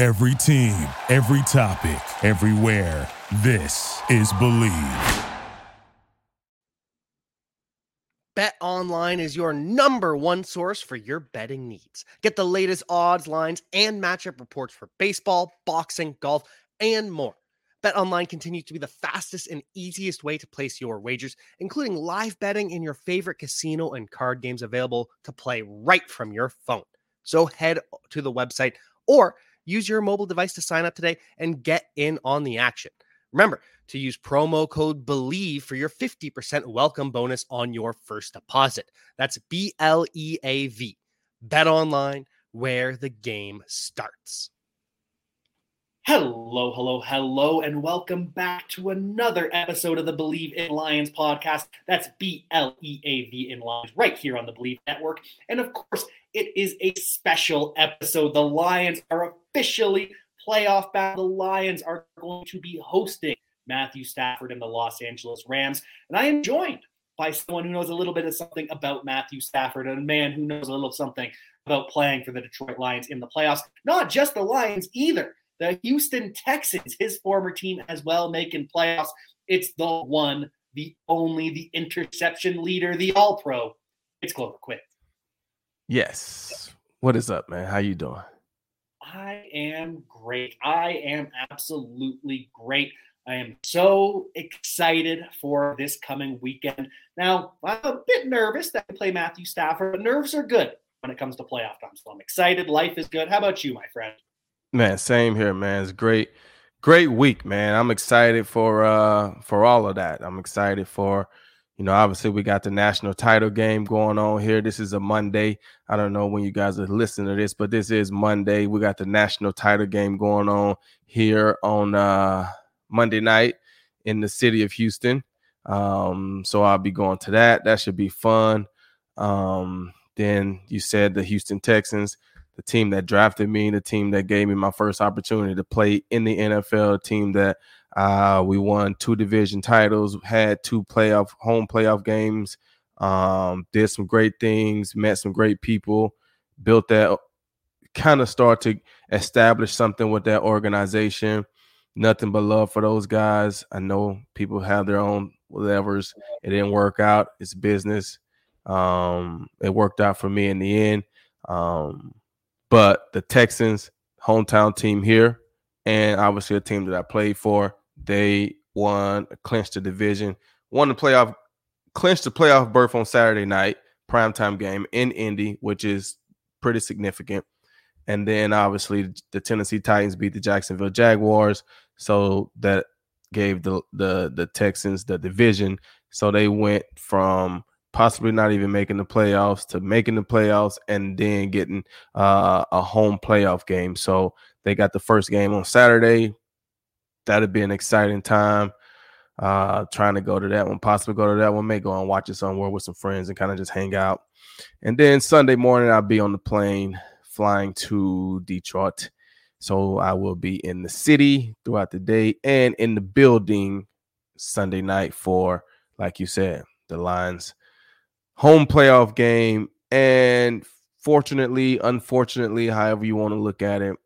Every team, every topic, everywhere. This is Believe. BetOnline is your number one source for your betting needs. Get the latest odds, lines, and matchup reports for baseball, boxing, golf, and more. BetOnline continues to be the fastest and easiest way to place your wagers, including live betting in your favorite casino and card games available to play right from your phone. So head to the website or use your mobile device to sign up today and get in on the action. Remember to use promo code BELIEVE for your 50% welcome bonus on your first deposit. That's BLEAV. Bet online, where the game starts. Hello, and welcome back to another episode of the Believe in Lions podcast. That's BLEAV in Lions, right here on the Believe Network. And of course, it is a special episode. The Lions are officially playoff bound. The Lions are going to be hosting Matthew Stafford and the Los Angeles Rams. And I am joined by someone who knows a little bit of something about Matthew Stafford, and a man who knows a little something about playing for the Detroit Lions in the playoffs. Not just the Lions either. The Houston Texans, his former team as well, making playoffs. It's the one, the only, the interception leader, the All-Pro. It's Glover Quinn. Yes. What is up, man? How you doing? I am great. I am absolutely great. I am so excited for this coming weekend. Now, I'm a bit nervous that we play Matthew Stafford, but nerves are good when it comes to playoff time. So I'm excited. Life is good. How about you, my friend? Man, same here, man. It's great week, man. I'm excited for all of that. I'm excited for, obviously we got the national title game going on here. This is a Monday. I don't know when you guys are listening to this, but this is Monday. We got the national title game going on here on Monday night in the city of Houston. So I'll be going to that. That should be fun. Then you said the Houston Texans, the team that drafted me, the team that gave me my first opportunity to play in the NFL, team that we won 2 division titles, had 2 home playoff games, did some great things, met some great people, built that, kind of start to establish something with that organization. Nothing but love for those guys. I know people have their own whatevers. It didn't work out. It's business. It worked out for me in the end. But the Texans, hometown team here, and obviously a team that I played for, they clinched the division, clinched the playoff berth on Saturday night, primetime game in Indy, which is pretty significant. And then obviously the Tennessee Titans beat the Jacksonville Jaguars, so that gave the Texans the division. So they went from possibly not even making the playoffs to making the playoffs and then getting a home playoff game. So they got the first game on Saturday. That'd be an exciting time. Trying to go to that one, possibly go to that one, may go and watch it somewhere with some friends and kind of just hang out. And then Sunday morning, I'll be on the plane flying to Detroit. So I will be in the city throughout the day and in the building Sunday night for, like you said, the Lions home playoff game. And unfortunately, however you want to look at it,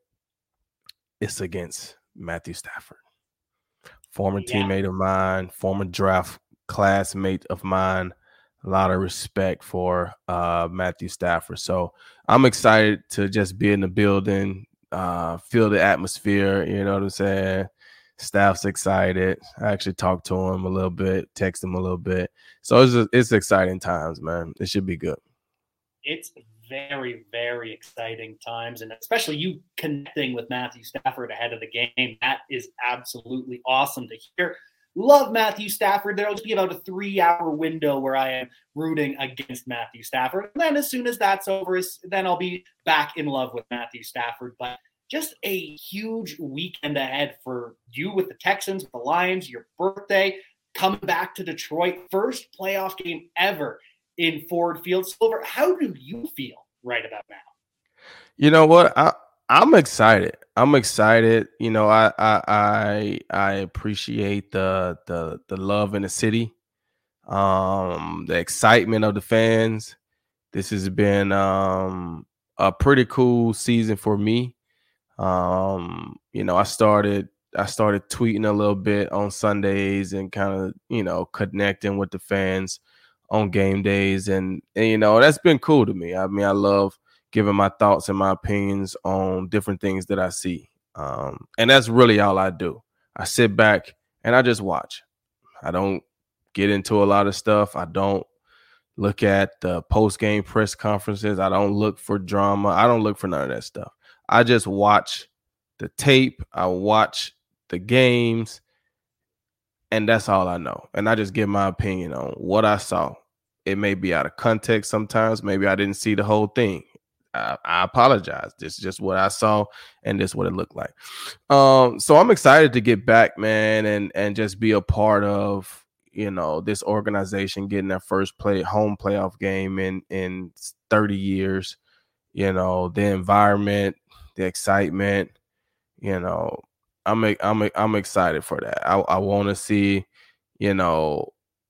it's against Matthew Stafford, former teammate of mine, former draft classmate of mine. A lot of respect for Matthew Stafford. So I'm excited to just be in the building, feel the atmosphere. You know what I'm saying? Staff's excited. I actually talked to him a little bit, text him a little bit. So it's exciting times, man. It should be good. It's very, very exciting times, and especially you connecting with Matthew Stafford ahead of the game. That is absolutely awesome to hear. Love Matthew Stafford. There'll be about a 3-hour window where I am rooting against Matthew Stafford. And then as soon as that's over, then I'll be back in love with Matthew Stafford. But just a huge weekend ahead for you with the Texans, with the Lions, your birthday, coming back to Detroit. First playoff game ever in Ford Field. Silver, how do you feel right about now? You know what? I'm excited. You know, I appreciate the love in the city, the excitement of the fans. This has been a pretty cool season for me. I started tweeting a little bit on Sundays and kind of, connecting with the fans on game days. And that's been cool to me. I mean, I love giving my thoughts and my opinions on different things that I see. And that's really all I do. I sit back and I just watch. I don't get into a lot of stuff. I don't look at the post-game press conferences. I don't look for drama. I don't look for none of that stuff. I just watch the tape. I watch the games, and that's all I know. And I just give my opinion on what I saw. It may be out of context sometimes. Maybe I didn't see the whole thing. I apologize. This is just what I saw, and this is what it looked like. So I'm excited to get back, man, and just be a part of, this organization getting their first home playoff game in 30 years. The environment, the excitement. I'm excited for that. I want to see, the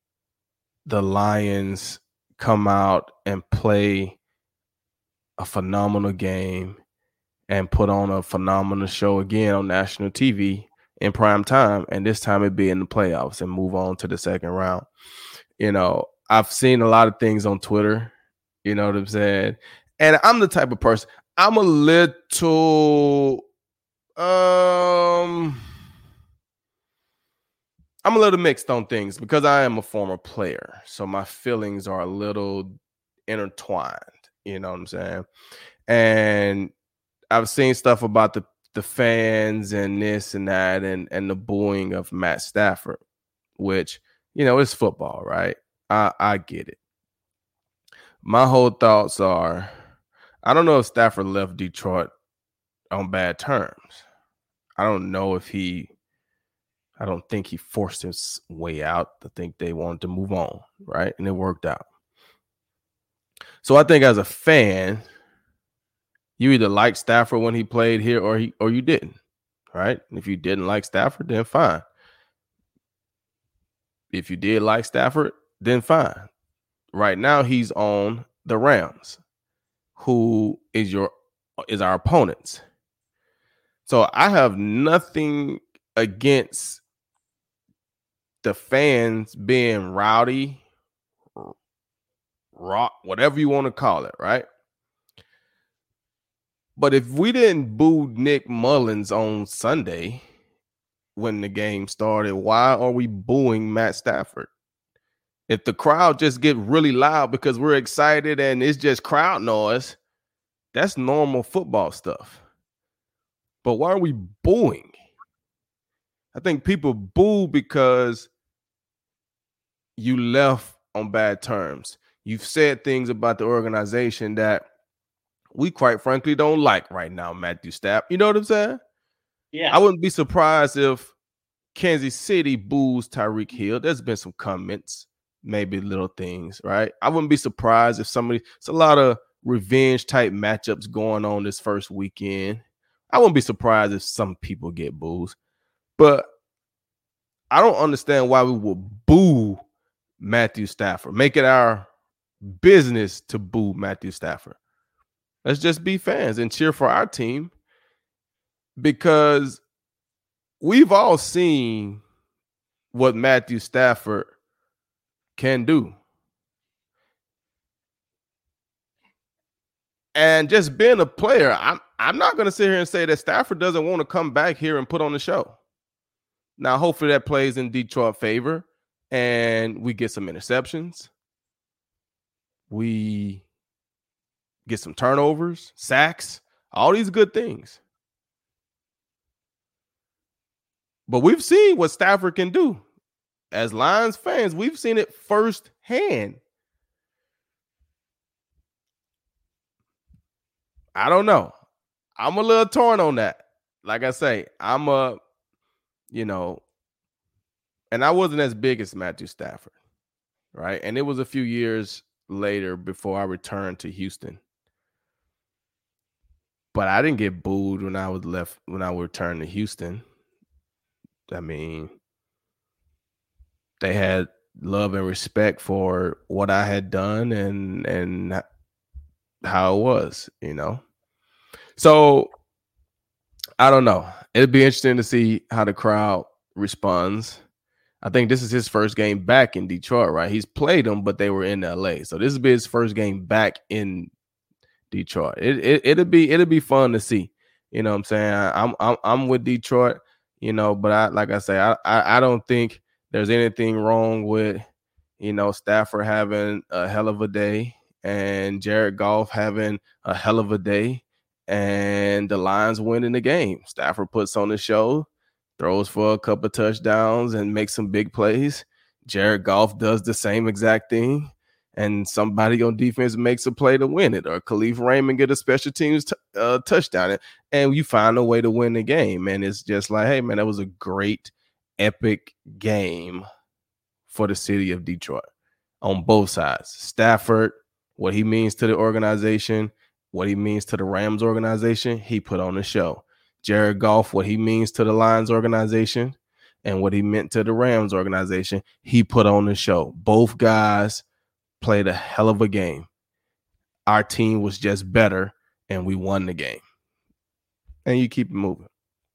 Lions come out and play a phenomenal game and put on a phenomenal show again on national TV in prime time, and this time it be in the playoffs and move on to the second round. I've seen a lot of things on Twitter, you know what I'm saying? And I'm the type of person, I'm a little mixed on things because I am a former player. So my feelings are a little intertwined, you know what I'm saying? And I've seen stuff about the fans and this and that and the booing of Matt Stafford, which, it's football, right? I get it. My whole thoughts are, I don't know if Stafford left Detroit on bad terms. I don't think he forced his way out. I think they wanted to move on, right? And it worked out. So I think as a fan, you either like Stafford when he played here or you didn't, right? And if you didn't like Stafford, then fine. If you did like Stafford, then fine. Right now, he's on the Rams, who is our opponents. So I have nothing against the fans being rowdy, rock, whatever you want to call it, right? But if we didn't boo Nick Mullins on Sunday when the game started, why are we booing Matt Stafford? If the crowd just get really loud because we're excited and it's just crowd noise, that's normal football stuff. But why are we booing? I think people boo because you left on bad terms. You've said things about the organization that we quite frankly don't like right now, Matthew Stafford. You know what I'm saying? Yeah. I wouldn't be surprised if Kansas City boos Tyreek Hill. There's been some comments, maybe little things, right? I wouldn't be surprised if it's a lot of revenge type matchups going on this first weekend. I wouldn't be surprised if some people get boos. But I don't understand why we would boo Matthew Stafford. Make it our business to boo Matthew Stafford. Let's just be fans and cheer for our team, because we've all seen what Matthew Stafford can do. And just being a player, I'm not going to sit here and say that Stafford doesn't want to come back here and put on the show. Now, hopefully that plays in Detroit's favor and we get some interceptions. We get some turnovers, sacks, all these good things. But we've seen what Stafford can do. As Lions fans, we've seen it firsthand. I don't know. I'm a little torn on that. Like I say, and I wasn't as big as Matthew Stafford, right? And it was a few years later before I returned to Houston. But I didn't get booed when I returned to Houston. I mean, they had love and respect for what I had done and how it was, So I don't know. It'd be interesting to see how the crowd responds. I think this is his first game back in Detroit, right? He's played them, but they were in LA. So this will be his first game back in Detroit. It'll be fun to see. You know what I'm saying? I'm with Detroit, you know, but I don't think there's anything wrong with, you know, Stafford having a hell of a day and Jared Goff having a hell of a day and the Lions winning the game. Stafford puts on the show, throws for a couple of touchdowns and makes some big plays. Jared Goff does the same exact thing, and somebody on defense makes a play to win it, or Khalif Raymond get a special teams touchdown, and you find a way to win the game. And it's just like, hey, man, that was a great, epic game for the city of Detroit on both sides. Stafford, what he means to the organization, what he means to the Rams organization, he put on the show. Jared Goff, what he means to the Lions organization and what he meant to the Rams organization, he put on the show. Both guys played a hell of a game. Our team was just better, and we won the game. And you keep it moving.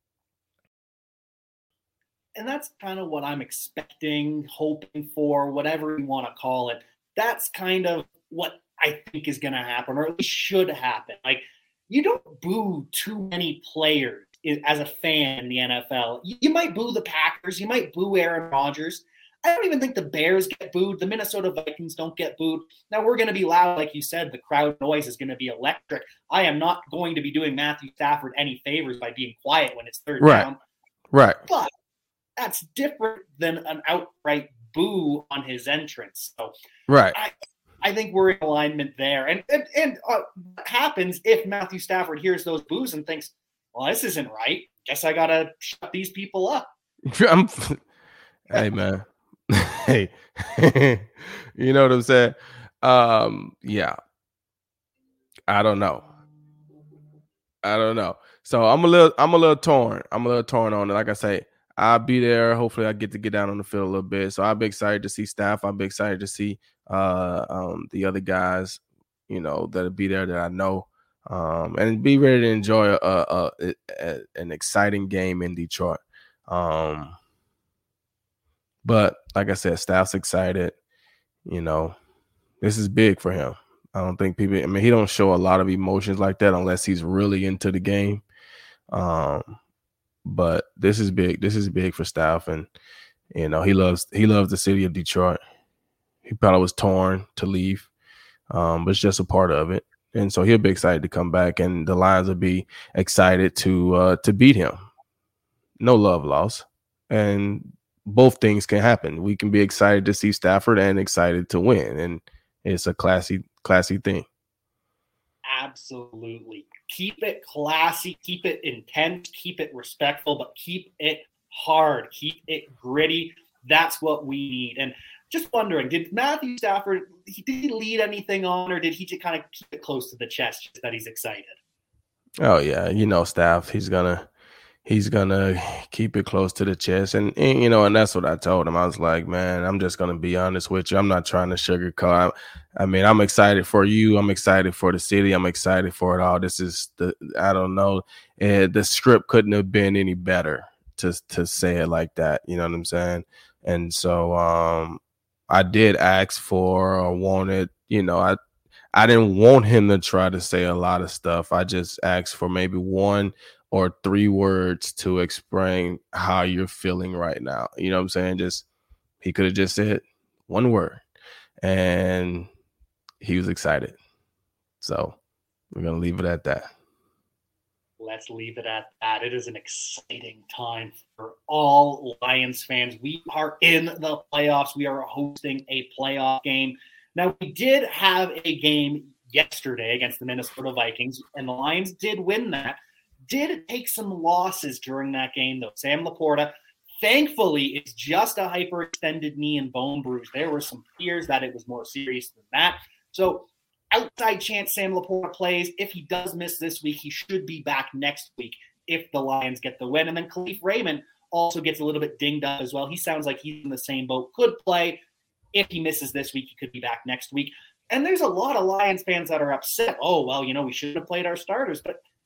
And that's kind of what I'm expecting, hoping for, whatever you want to call it. That's kind of what I think is going to happen, or at least should happen. Like, you don't boo too many players as a fan in the NFL. You might boo the Packers. You might boo Aaron Rodgers. I don't even think the Bears get booed. The Minnesota Vikings don't get booed. Now, we're going to be loud, like you said. The crowd noise is going to be electric. I am not going to be doing Matthew Stafford any favors by being quiet when it's third down. Right. But that's different than an outright boo on his entrance. So right. I think we're in alignment there. And what happens if Matthew Stafford hears those boos and thinks, well, this isn't right. Guess I got to shut these people up. Hey, man. Hey, you know what I'm saying? Yeah. I don't know. So I'm a little torn. I'm a little torn on it. Like I say, I'll be there. Hopefully I get to get down on the field a little bit. So I'll be excited to see Staff. I'll be excited to see the other guys, you know, that'll be there that I know, and be ready to enjoy an exciting game in Detroit. But like I said, Staff's excited. You know, this is big for him. I don't think people, I mean, he don't show a lot of emotions like that unless he's really into the game. But this is big. This is big for Staff, and you know, he loves the city of Detroit. He probably was torn to leave, but it's just a part of it. And so he'll be excited to come back, and the Lions will be excited to beat him. No love lost, and both things can happen. We can be excited to see Stafford and excited to win, and it's a classy thing. Absolutely. Keep it classy, keep it intense, keep it respectful, but keep it hard, keep it gritty. That's what we need. And just wondering, did Matthew Stafford, did he lead anything on, or did he just kind of keep it close to the chest just that he's excited? Oh yeah, you know, Staff, he's gonna keep it close to the chest, and you know, and that's what I told him. I was like, man, I'm just gonna be honest with you. I'm not trying to sugarcoat. I mean, I'm excited for you. I'm excited for the city. I'm excited for it all. This is I don't know. The script couldn't have been any better to say it like that. You know what I'm saying? And so I did ask for or wanted, you know, I didn't want him to try to say a lot of stuff. I just asked for maybe 1 or 3 words to explain how you're feeling right now. You know what I'm saying? Just, he could have just said 1 word, and he was excited. So we're going to leave it at that. Let's leave it at that. It is an exciting time for all Lions fans. We are in the playoffs. We are hosting a playoff game. Now, we did have a game yesterday against the Minnesota Vikings, and the Lions did win that. Did take some losses during that game, though. Sam Laporta, thankfully, it's just a hyperextended knee and bone bruise. There were some fears that it was more serious than that. So, outside chance Sam Laporta plays. If he does miss this week, he should be back next week if the Lions get the win. And then Khalif Raymond also gets a little bit dinged up as well. He sounds like he's in the same boat. Could play. If he misses this week, he could be back next week. And there's a lot of Lions fans that are upset. Oh, well, you know, we shouldn't have played our starters. But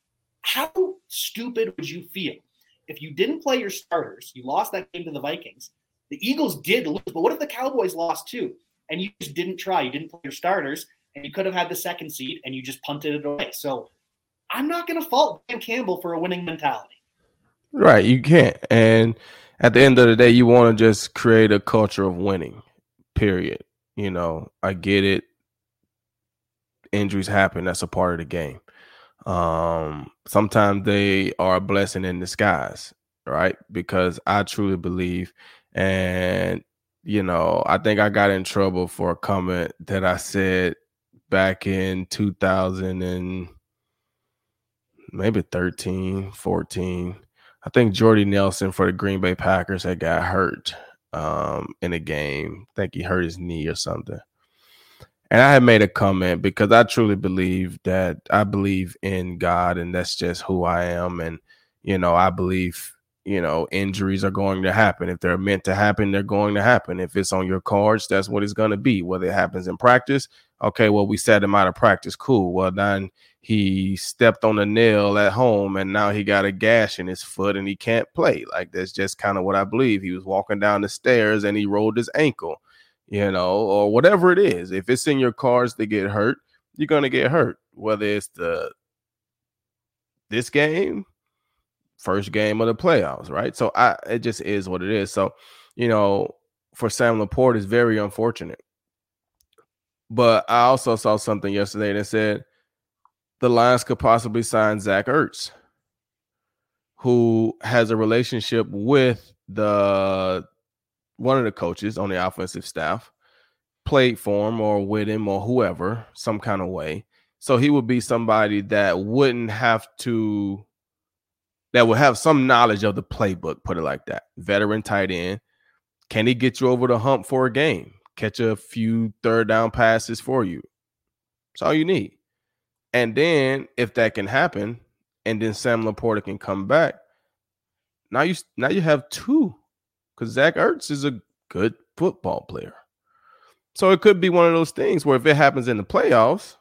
How stupid would you feel if you didn't play your starters, you lost that game to the Vikings, the Eagles did lose, but what if the Cowboys lost too, and you just didn't try, you didn't play your starters, and you could have had the second seed, and you just punted it away? So I'm not going to fault Dan Campbell for a winning mentality. Right, you can't. And at the end of the day, you want to just create a culture of winning, period. You know, I get it. Injuries happen. That's a part of the game. Sometimes they are a blessing in disguise, right? Because I truly believe, and, you know, I think I got in trouble for a comment that I said back in 2000 and maybe 13, 14. I think Jordy Nelson for the Green Bay Packers had got hurt in a game. I think he hurt his knee or something. And I had made a comment because I truly believe that I believe in God, and that's just who I am. And, you know, I believe, you know, injuries are going to happen. If they're meant to happen, they're going to happen. If it's on your cards, that's what it's going to be. Whether it happens in practice, okay, well, we set him out of practice. Cool. Well, then he stepped on a nail at home and now he got a gash in his foot and he can't play. Like, that's just kind of what I believe. He was walking down the stairs and he rolled his ankle, you know, or whatever it is. If it's in your cards to get hurt, you're going to get hurt. Whether it's this game, first game of the playoffs, right? So it just is what it is. So, you know, for Sam Laporta, it's very unfortunate. But I also saw something yesterday that said the Lions could possibly sign Zach Ertz, who has a relationship with one of the coaches on the offensive staff, played for him or with him or whoever, some kind of way. So he would be somebody that would have some knowledge of the playbook, put it like that. Veteran tight end. Can he get you over the hump for a game? Catch a few third down passes for you. That's all you need. And then if that can happen, and then Sam Laporta can come back, now you have two, because Zach Ertz is a good football player. So it could be one of those things where if it happens in the playoffs,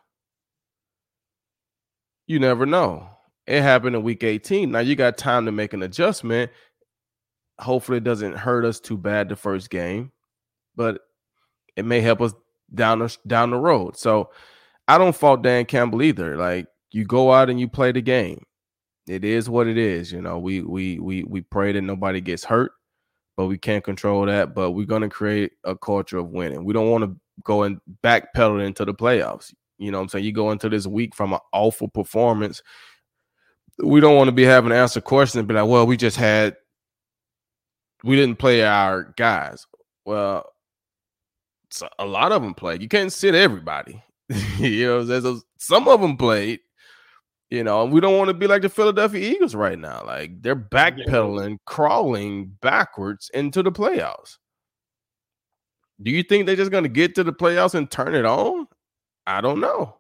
you never know. It happened in week 18. Now you got time to make an adjustment. Hopefully it doesn't hurt us too bad the first game, but it may help us down the road. So I don't fault Dan Campbell either. Like, you go out and you play the game. It is what it is. You know, we pray that nobody gets hurt, but we can't control that. But we're going to create a culture of winning. We don't want to go and backpedal into the playoffs. You know what I'm saying? You go into this week from an awful performance. We don't want to be having to answer questions and be like, well, we didn't play our guys. Well, so a lot of them played. You can't sit everybody. You know, some of them played. You know, we don't want to be like the Philadelphia Eagles right now. Like, they're backpedaling, crawling backwards into the playoffs. Do you think they're just going to get to the playoffs and turn it on? I don't know.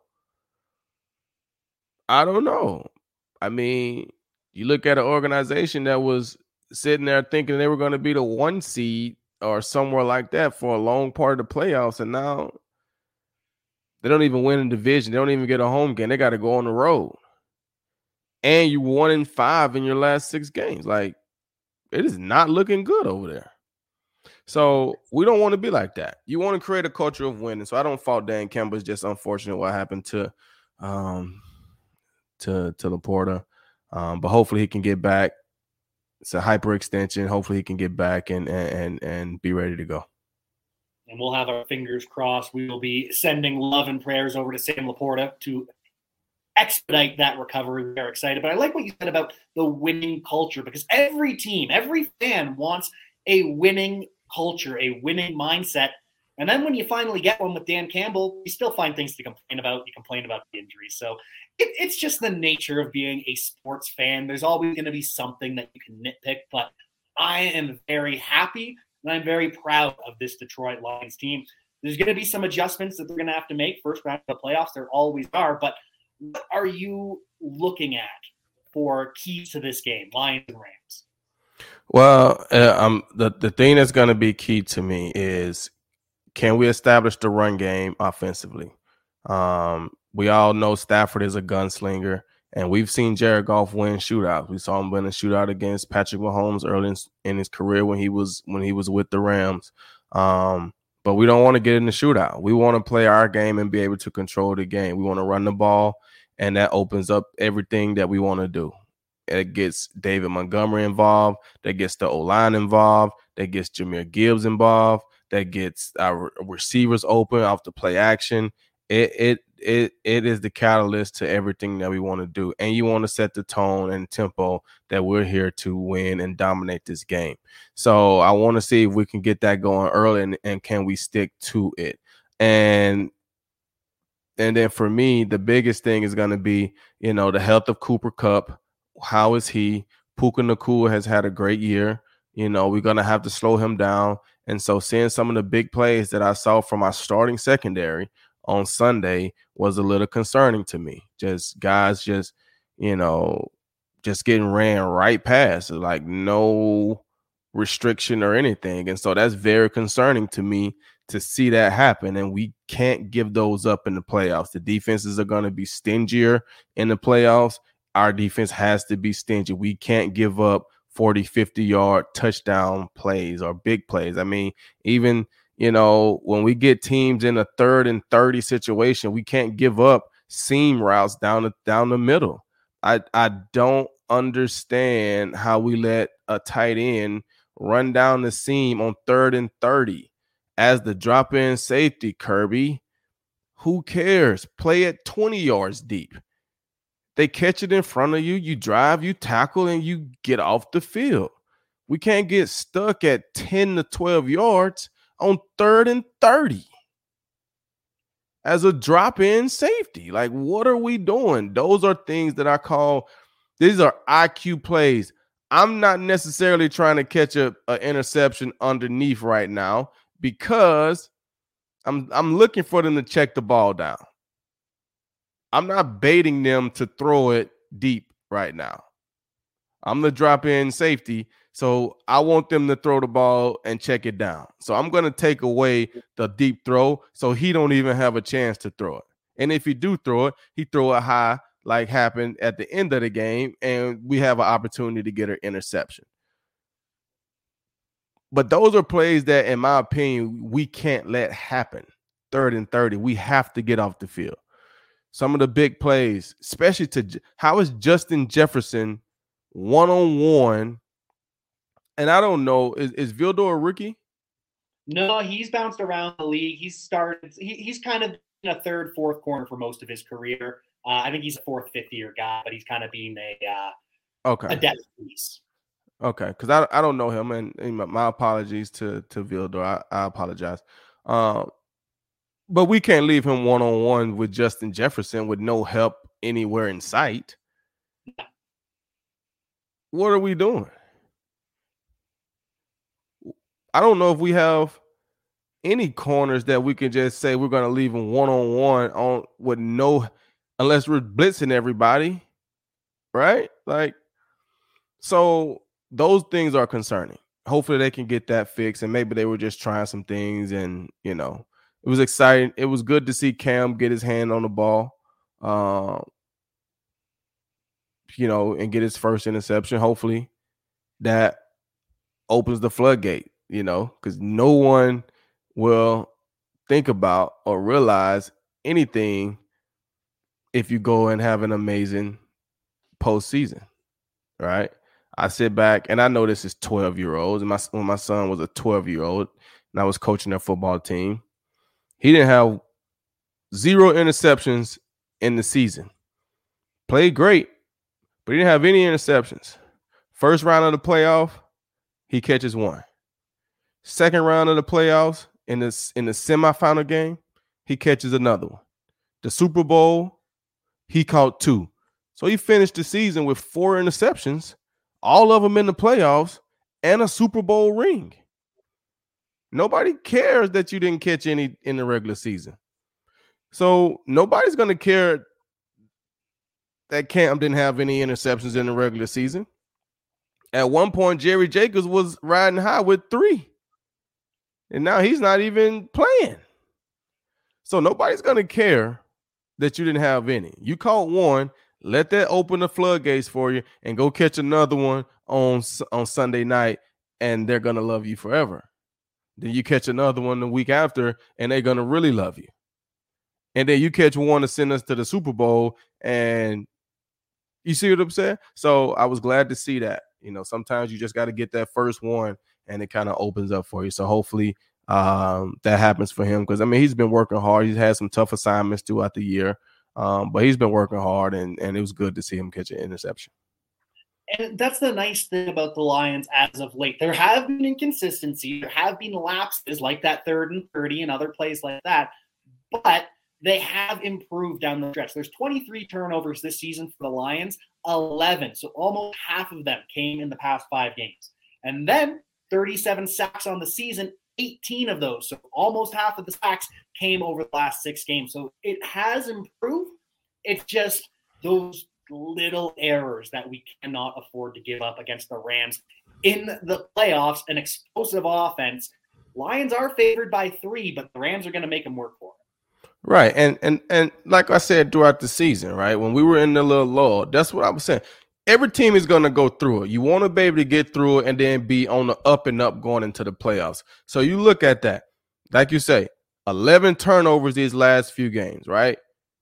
I mean, you look at an organization that was sitting there thinking they were going to be the 1 seed or somewhere like that for a long part of the playoffs, and now they don't even win a division. They don't even get a home game. They got to go on the road. And you 1-5 in your last 6 games. Like, it is not looking good over there. So we don't want to be like that. You want to create a culture of winning. So I don't fault Dan Campbell. It's just unfortunate what happened to Laporta. But hopefully he can get back. It's a hyperextension. Hopefully he can get back and be ready to go. And we'll have our fingers crossed. We will be sending love and prayers over to Sam Laporta to expedite that recovery. We're excited. But I like what you said about the winning culture, because every team, every fan wants a winning culture, a winning mindset. And then when you finally get one with Dan Campbell, you still find things to complain about. You complain about the injuries. So it's just the nature of being a sports fan. There's always going to be something that you can nitpick, but I am very happy and I'm very proud of this Detroit Lions team. There's going to be some adjustments that they're going to have to make first round of the playoffs. There always are, but what are you looking at for keys to this game, Lions and Rams? Well, the thing that's going to be key to me is, can we establish the run game offensively? We all know Stafford is a gunslinger, And we've seen Jared Goff win shootouts. We saw him win a shootout against Patrick Mahomes early in his career when he was with the Rams. But we don't want to get in the shootout. We want to play our game and be able to control the game. We want to run the ball, and that opens up everything that we want to do. It gets David Montgomery involved. That gets the O-line involved. That gets Jahmyr Gibbs involved. That gets our receivers open off the play action. It is the catalyst to everything that we want to do. And you want to set the tone and tempo that we're here to win and dominate this game. So I want to see if we can get that going early and can we stick to it. And then for me, the biggest thing is going to be, the health of Cooper Kupp. How is he? Puka Nacua has had a great year. We're going to have to slow him down. And so seeing some of the big plays that I saw from our starting secondary on Sunday was a little concerning to me. Just guys just getting ran right past, like no restriction or anything. And so that's very concerning to me to see that happen. And we can't give those up in the playoffs. The defenses are going to be stingier in the playoffs. Our defense has to be stingy. We can't give up 40, 50-yard touchdown plays or big plays. I mean, even when we get teams in a 3rd and 30 situation, we can't give up seam routes down the middle. I don't understand how we let a tight end run down the seam on 3rd and 30 as the drop-in safety, Kirby. Who cares? Play it 20 yards deep. They catch it in front of you, you drive, you tackle, and you get off the field. We can't get stuck at 10 to 12 yards on 3rd and 30 as a drop-in safety. Like, what are we doing? Those are things that I call, these are IQ plays. I'm not necessarily trying to catch an interception underneath right now because I'm looking for them to check the ball down. I'm not baiting them to throw it deep right now. I'm the drop-in safety, so I want them to throw the ball and check it down. So I'm going to take away the deep throw so he don't even have a chance to throw it. And if he do throw it, he throw it high like happened at the end of the game, and we have an opportunity to get an interception. But those are plays that, in my opinion, we can't let happen. 3rd and 30, we have to get off the field. Some of the big plays, especially how is Justin Jefferson one-on-one? And I don't know, is Vildor a rookie? No, he's bounced around the league. He's kind of in a 3rd, 4th corner for most of his career. I think he's a 4th, 5th-year guy, but he's kind of being a depth piece. Okay, because I don't know him, and my apologies to Vildor. I apologize. But we can't leave him one-on-one with Justin Jefferson with no help anywhere in sight. What are we doing? I don't know if we have any corners that we can just say we're going to leave him one-on-one with no, unless we're blitzing everybody, right? Like, so those things are concerning. Hopefully they can get that fixed, and maybe they were just trying some things, and it was exciting. It was good to see Cam get his hand on the ball, and get his first interception. Hopefully that opens the floodgate, because no one will think about or realize anything if you go and have an amazing postseason, right? I sit back, and I know this is 12-year-olds, and when my son was a 12-year-old and I was coaching their football team, he didn't have 0 interceptions in the season. Played great, but he didn't have any interceptions. First round of the playoff, he catches 1. Second round of the playoffs, in the semifinal game, he catches another one. The Super Bowl, he caught 2. So he finished the season with 4 interceptions, all of them in the playoffs, and a Super Bowl ring. Nobody cares that you didn't catch any in the regular season. So nobody's going to care that Cam didn't have any interceptions in the regular season. At one point, Jerry Jacobs was riding high with 3. And now he's not even playing. So nobody's going to care that you didn't have any. You caught 1. Let that open the floodgates for you and go catch another one on Sunday night, and they're going to love you forever. Then you catch another one the week after, and they're going to really love you. And then you catch one to send us to the Super Bowl, and you see what I'm saying? So I was glad to see that. Sometimes you just got to get that first one, and it kind of opens up for you. So hopefully that happens for him, because, he's been working hard. He's had some tough assignments throughout the year. But he's been working hard, and it was good to see him catch an interception. And that's the nice thing about the Lions as of late. There have been inconsistencies. There have been lapses like that 3rd and 30 and other plays like that. But they have improved down the stretch. There's 23 turnovers this season for the Lions, 11. So almost half of them came in the past 5 games. And then 37 sacks on the season, 18 of those. So almost half of the sacks came over the last 6 games. So it has improved. It's just those little errors that we cannot afford to give up against the Rams in the playoffs. An explosive offense. Lions are favored by 3, but the Rams are going to make them work for it. Right. And like I said throughout the season, right, when we were in the little lull, that's what I was saying. Every team is going to go through it. You want to be able to get through it and then be on the up and up going into the playoffs. So you look at that. Like you say, 11 turnovers these last few games, right?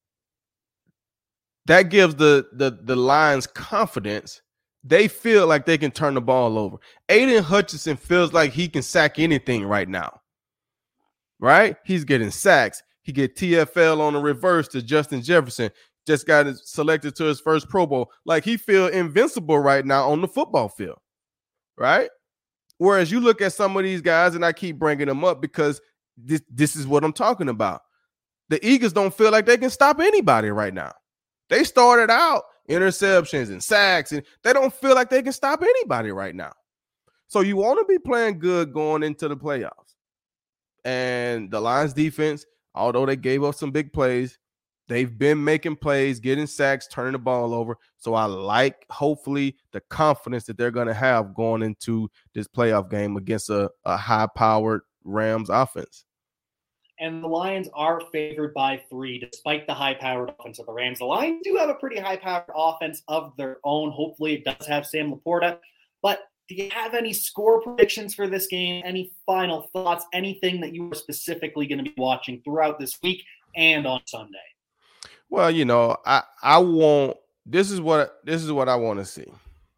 That gives the Lions confidence. They feel like they can turn the ball over. Aiden Hutchinson feels like he can sack anything right now, right? He's getting sacks. He get TFL on the reverse to Justin Jefferson. Just got selected to his first Pro Bowl. Like, he feel invincible right now on the football field, right? Whereas you look at some of these guys, and I keep bringing them up because this is what I'm talking about. The Eagles don't feel like they can stop anybody right now. They started out interceptions and sacks, and they don't feel like they can stop anybody right now. So you want to be playing good going into the playoffs. And the Lions defense, although they gave up some big plays, they've been making plays, getting sacks, turning the ball over. So I like, hopefully, the confidence that they're going to have going into this playoff game against a high-powered Rams offense. And the Lions are favored by 3, despite the high-powered offense of the Rams. The Lions do have a pretty high-powered offense of their own. Hopefully, it does have Sam Laporta. But do you have any score predictions for this game? Any final thoughts? Anything that you are specifically going to be watching throughout this week and on Sunday? Well, I want this is what I want to see.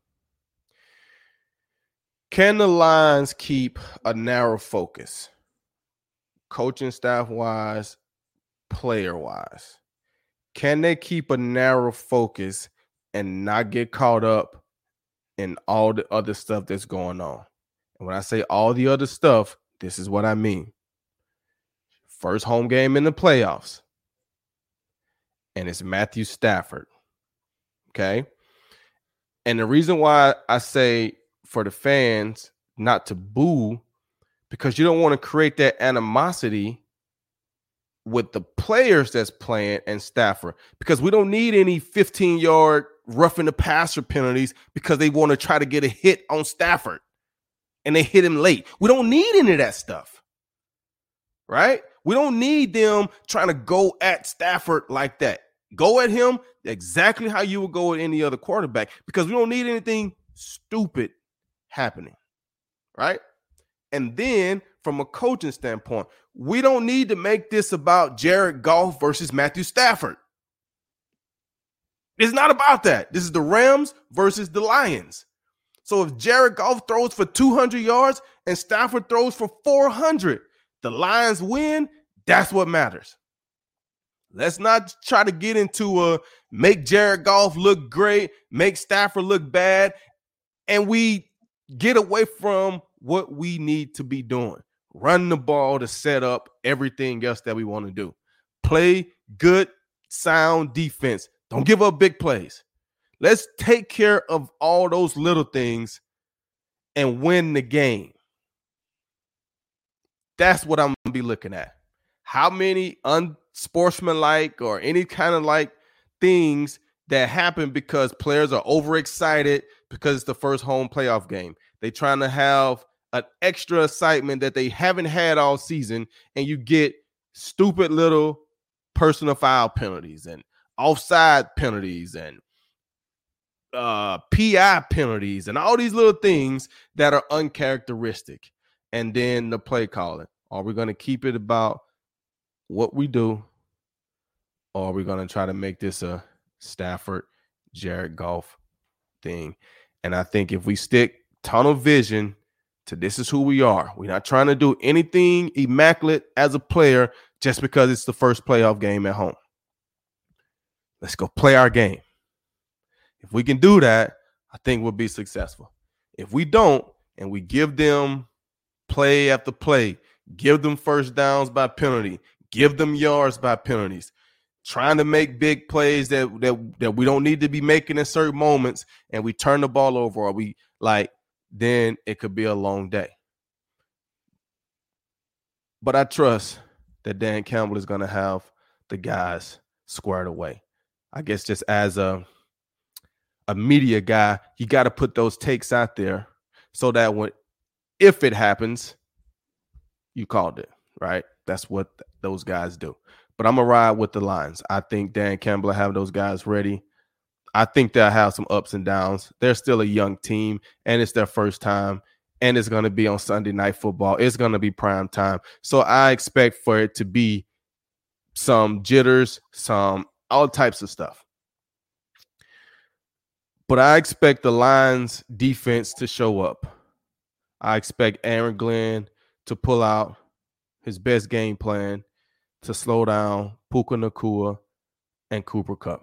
Can the Lions keep a narrow focus? Coaching staff wise, player wise, can they keep a narrow focus and not get caught up in all the other stuff that's going on? And when I say all the other stuff, this is what I mean. First home game in the playoffs, and it's Matthew Stafford. Okay. And the reason why I say for the fans not to boo, because you don't want to create that animosity with the players that's playing and Stafford, because we don't need any 15-yard roughing the passer penalties because they want to try to get a hit on Stafford and they hit him late. We don't need any of that stuff, right? We don't need them trying to go at Stafford like that. Go at him exactly how you would go at any other quarterback, because we don't need anything stupid happening, right? And then from a coaching standpoint, we don't need to make this about Jared Goff versus Matthew Stafford. It's not about that. This is the Rams versus the Lions. So if Jared Goff throws for 200 yards and Stafford throws for 400, the Lions win. That's what matters. Let's not try to get into make Jared Goff look great, make Stafford look bad, and we get away from what we need to be doing. Run the ball to set up everything else that we want to do. Play good, sound defense. Don't give up big plays. Let's take care of all those little things and win the game. That's what I'm going to be looking at. How many unsportsmanlike or any kind of like things that happen because players are overexcited because it's the first home playoff game. They trying to have an extra excitement that they haven't had all season, and you get stupid little personal foul penalties and offside penalties and PI penalties and all these little things that are uncharacteristic. And then the play calling. Are we going to keep it about what we do, or are we going to try to make this a Stafford, Jared Goff thing? And I think if we stick tunnel vision to this is who we are, we're not trying to do anything immaculate as a player just because it's the first playoff game at home. Let's go play our game. If we can do that, I think we'll be successful. If we don't, and we give them play after play, give them first downs by penalty, give them yards by penalties, trying to make big plays that we don't need to be making in certain moments, and we turn the ball over, or we then it could be a long day. But I trust that Dan Campbell is going to have the guys squared away. I guess just as a media guy, you got to put those takes out there so that if it happens, you called it, right? That's what those guys do. But I'm going to ride with the Lions. I think Dan Campbell will have those guys ready. I think they'll have some ups and downs. They're still a young team, and it's their first time, and it's going to be on Sunday Night Football. It's going to be prime time. So I expect for it to be some jitters, all types of stuff. But I expect the Lions defense to show up. I expect Aaron Glenn to pull out his best game plan to slow down Puka Nacua and Cooper Kupp.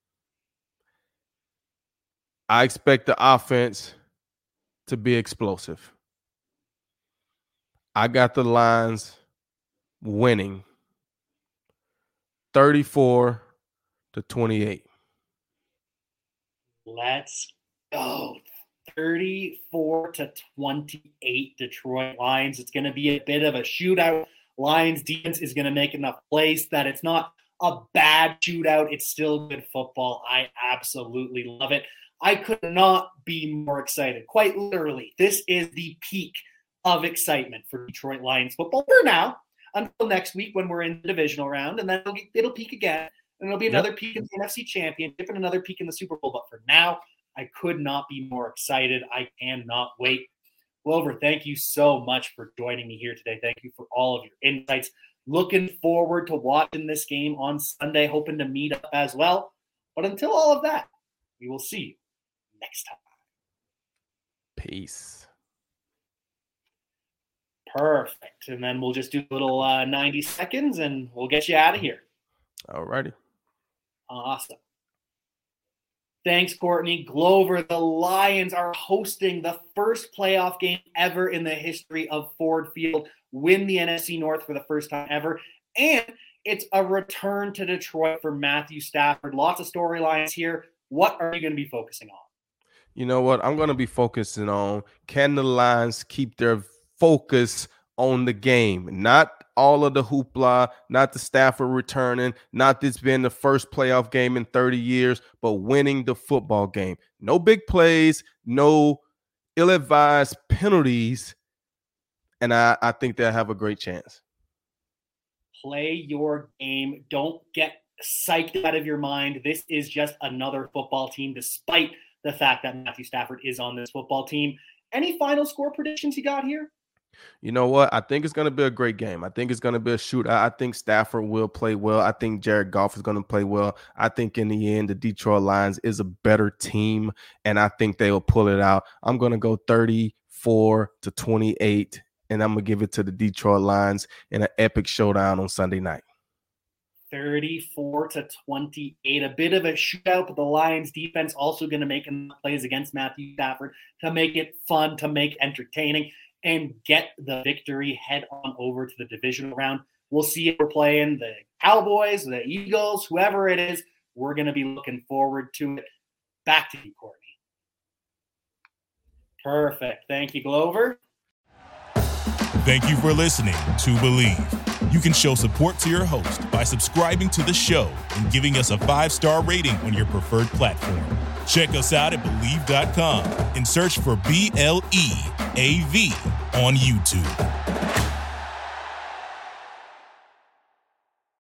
I expect the offense to be explosive. I got the Lions winning 34-28. Let's go. 34-28 Detroit Lions. It's going to be a bit of a shootout. Lions defense is going to make enough plays that it's not a bad shootout. It's still good football. I absolutely love it. I could not be more excited. Quite literally, this is the peak of excitement for Detroit Lions football for now, until next week when we're in the divisional round, and then it'll peak again, and it'll be another peak in the NFC Championship and another peak in the Super Bowl. But for now, I could not be more excited. I cannot wait. Glover, thank you so much for joining me here today. Thank you for all of your insights. Looking forward to watching this game on Sunday, hoping to meet up as well. But until all of that, we will see you next time. Peace. Perfect. And then we'll just do a little 90 seconds and we'll get you out of here. All righty. Awesome. Thanks, Courtney. Glover, the Lions are hosting the first playoff game ever in the history of Ford Field, win the NFC North for the first time ever, and it's a return to Detroit for Matthew Stafford. Lots of storylines here. What are you going to be focusing on? You know what? I'm going to be focusing on, can the Lions keep their focus on the game? Not all of the hoopla, not the Stafford returning, not this being the first playoff game in 30 years, but winning the football game. No big plays, no ill-advised penalties, and I think they'll have a great chance. Play your game. Don't get psyched out of your mind. This is just another football team, despite the fact that Matthew Stafford is on this football team. Any final score predictions you got here? You know what? I think it's going to be a great game. I think it's going to be a shootout. I think Stafford will play well. I think Jared Goff is going to play well. I think in the end, the Detroit Lions is a better team, and I think they will pull it out. I'm going to go 34-28, and I'm going to give it to the Detroit Lions in an epic showdown on Sunday night. 34-28, a bit of a shootout, but the Lions defense also going to make enough plays against Matthew Stafford to make it fun, to make entertaining, and get the victory. Head on over to the divisional round. We'll see if we're playing the Cowboys, the Eagles, whoever it is. We're going to be looking forward to it. Back to you, Courtney. Perfect. Thank you, Glover. Thank you for listening to Believe. You can show support to your host by subscribing to the show and giving us a 5-star rating on your preferred platform. Check us out at Believe.com and search for BLEAV on YouTube.